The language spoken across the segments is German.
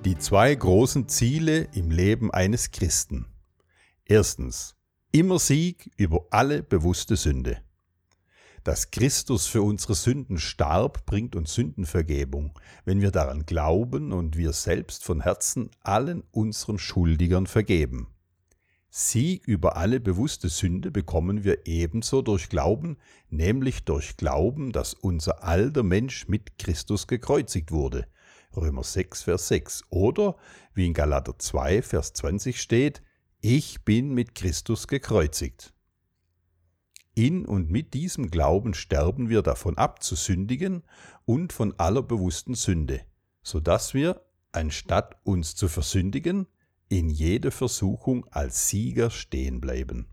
Die zwei großen Ziele im Leben eines Christen. Erstens, immer Sieg über alle bewusste Sünde. Dass Christus für unsere Sünden starb, bringt uns Sündenvergebung, wenn wir daran glauben und wir selbst von Herzen allen unseren Schuldigern vergeben. Sieg über alle bewusste Sünde bekommen wir ebenso durch Glauben, nämlich durch Glauben, dass unser alter Mensch mit Christus gekreuzigt wurde. Römer 6, Vers 6. Oder, wie in Galater 2, Vers 20 steht, ich bin mit Christus gekreuzigt. In und mit diesem Glauben sterben wir davon ab zu sündigen und von aller bewussten Sünde, sodass wir, anstatt uns zu versündigen, in jeder Versuchung als Sieger stehen bleiben.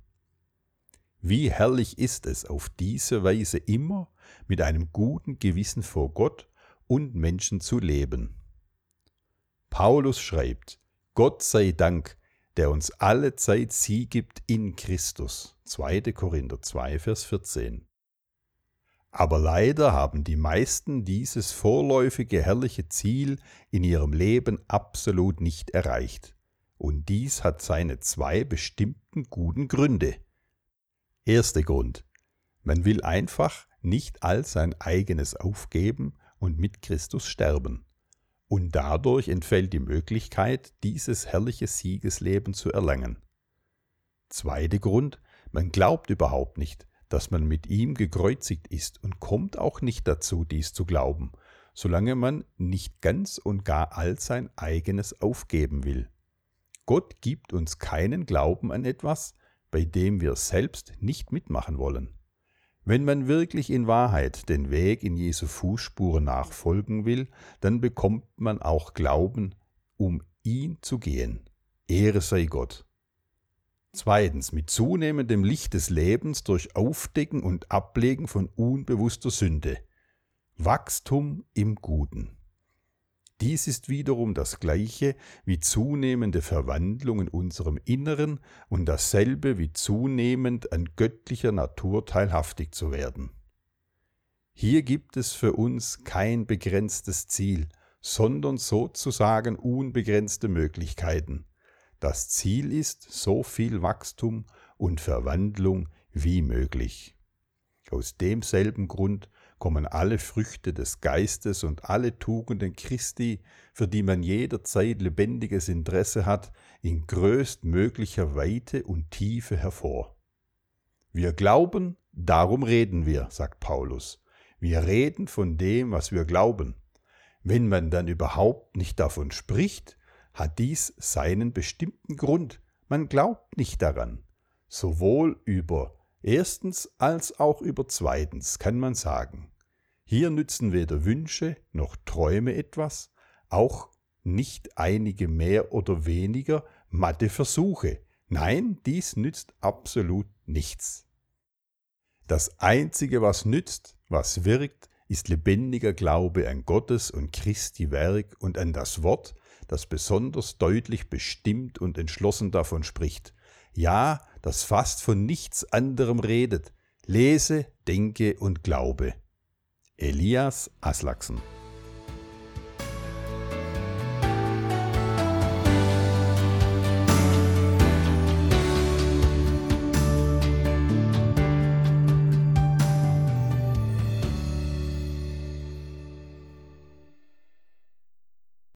Wie herrlich ist es, auf diese Weise immer mit einem guten Gewissen vor Gott und Menschen zu leben. Paulus schreibt, Gott sei Dank, der uns alle Zeit Sieg gibt in Christus. 2. Korinther 2, Vers 14. Aber leider haben die meisten dieses vorläufige herrliche Ziel in ihrem Leben absolut nicht erreicht. Und dies hat seine zwei bestimmten guten Gründe. Erster Grund: Man will einfach nicht all sein eigenes aufgeben und mit Christus sterben. Und dadurch entfällt die Möglichkeit, dieses herrliche Siegesleben zu erlangen. Zweiter Grund: Man glaubt überhaupt nicht, dass man mit ihm gekreuzigt ist und kommt auch nicht dazu, dies zu glauben, solange man nicht ganz und gar all sein eigenes aufgeben will. Gott gibt uns keinen Glauben an etwas, bei dem wir selbst nicht mitmachen wollen. Wenn man wirklich in Wahrheit den Weg in Jesu Fußspuren nachfolgen will, dann bekommt man auch Glauben, um ihn zu gehen. Ehre sei Gott. Zweitens, mit zunehmendem Licht des Lebens durch Aufdecken und Ablegen von unbewusster Sünde. Wachstum im Guten. Dies ist wiederum das Gleiche wie zunehmende Verwandlung in unserem Inneren und dasselbe wie zunehmend an göttlicher Natur teilhaftig zu werden. Hier gibt es für uns kein begrenztes Ziel, sondern sozusagen unbegrenzte Möglichkeiten. Das Ziel ist so viel Wachstum und Verwandlung wie möglich. Aus demselben Grund kommen alle Früchte des Geistes und alle Tugenden Christi, für die man jederzeit lebendiges Interesse hat, in größtmöglicher Weite und Tiefe hervor. Wir glauben, darum reden wir, sagt Paulus. Wir reden von dem, was wir glauben. Wenn man dann überhaupt nicht davon spricht, hat dies seinen bestimmten Grund. Man glaubt nicht daran. Sowohl über erstens als auch über zweitens kann man sagen, hier nützen weder Wünsche noch Träume etwas, auch nicht einige mehr oder weniger matte Versuche. Nein, dies nützt absolut nichts. Das Einzige, was nützt, was wirkt, ist lebendiger Glaube an Gottes und Christi Werk und an das Wort, das besonders deutlich bestimmt und entschlossen davon spricht. Ja, das fast von nichts anderem redet. Lese, denke und glaube. Elias Aslaksen.